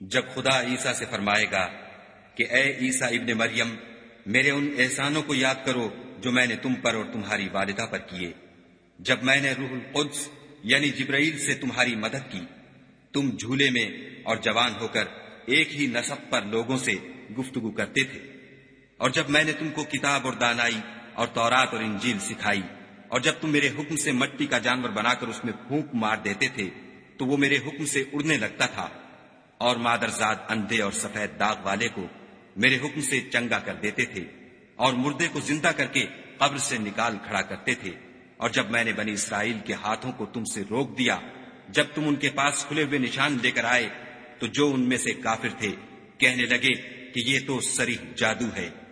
जब खुदा ईसा से फरमाएगा कि ए ईसा इब्ने मरियम, मेरे उन एहसानों को याद करो जो मैंने तुम पर और तुम्हारी वालिदा पर किए, जब मैंने रूहुल कुद्स यानी जिब्राइल से तुम्हारी मदद की। तुम झूले में और जवान होकर एक ही नसब पर लोगों से गुफ्तगू करते थे, और जब मैंने तुमको किताब और दानाई और तौरात और इंजील सिखाई, और जब तुम मेरे हुक्म से मिट्टी का जानवर बनाकर उसमें फूंक मार देते थे तो वो मेरे हुक्म से उड़ने लगता था, और मादरजाद अंधे और सफेद दाग वाले को मेरे हुक्म से चंगा कर देते थे, और मुर्दे को जिंदा करके कब्र से निकाल खड़ा करते थे। और जब मैंने बनी इसराइल के हाथों को तुमसे रोक दिया, जब तुम उनके पास खुले हुए निशान लेकर आए, तो जो उनमें से काफिर थे कहने लगे कि ये तो सरीह जादू है।